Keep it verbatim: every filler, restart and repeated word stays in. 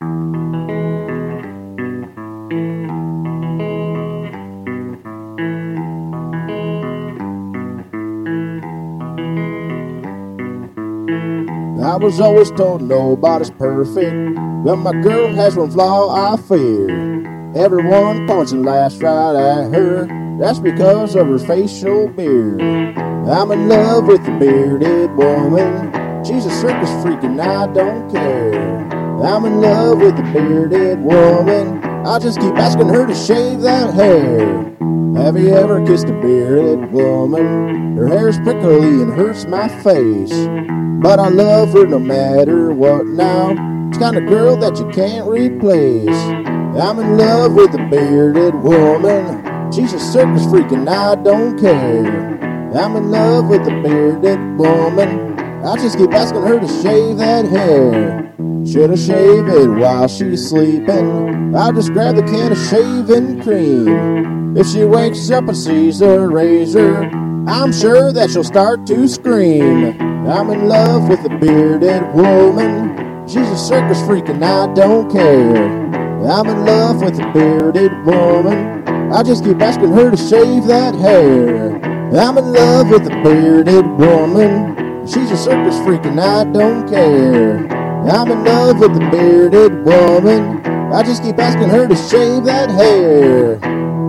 I was always told nobody's perfect, but my girl has one flaw I fear. Everyone points and laughs right at her. That's because of her facial beard. I'm in love with a bearded woman. She's a circus freak and I don't care. I'm in love with a bearded woman. I just keep asking her to shave that hair. Have you ever kissed a bearded woman? Her hair's prickly and hurts my face, but I love her no matter what now. It's the kind of girl that you can't replace. I'm in love with a bearded woman. She's a circus freak and I don't care. I'm in love with a bearded woman. I just keep asking her to shave that hair. Should I shave it while she's sleeping? I'll just grab the can of shaving cream. If she wakes up and sees a razor, I'm sure that she'll start to scream. I'm in love with a bearded woman. She's a circus freak and I don't care. I'm in love with a bearded woman. I just keep asking her to shave that hair. I'm in love with a bearded woman. She's a circus freak and I don't care. I'm in love with a bearded woman. I just keep asking her to shave that hair.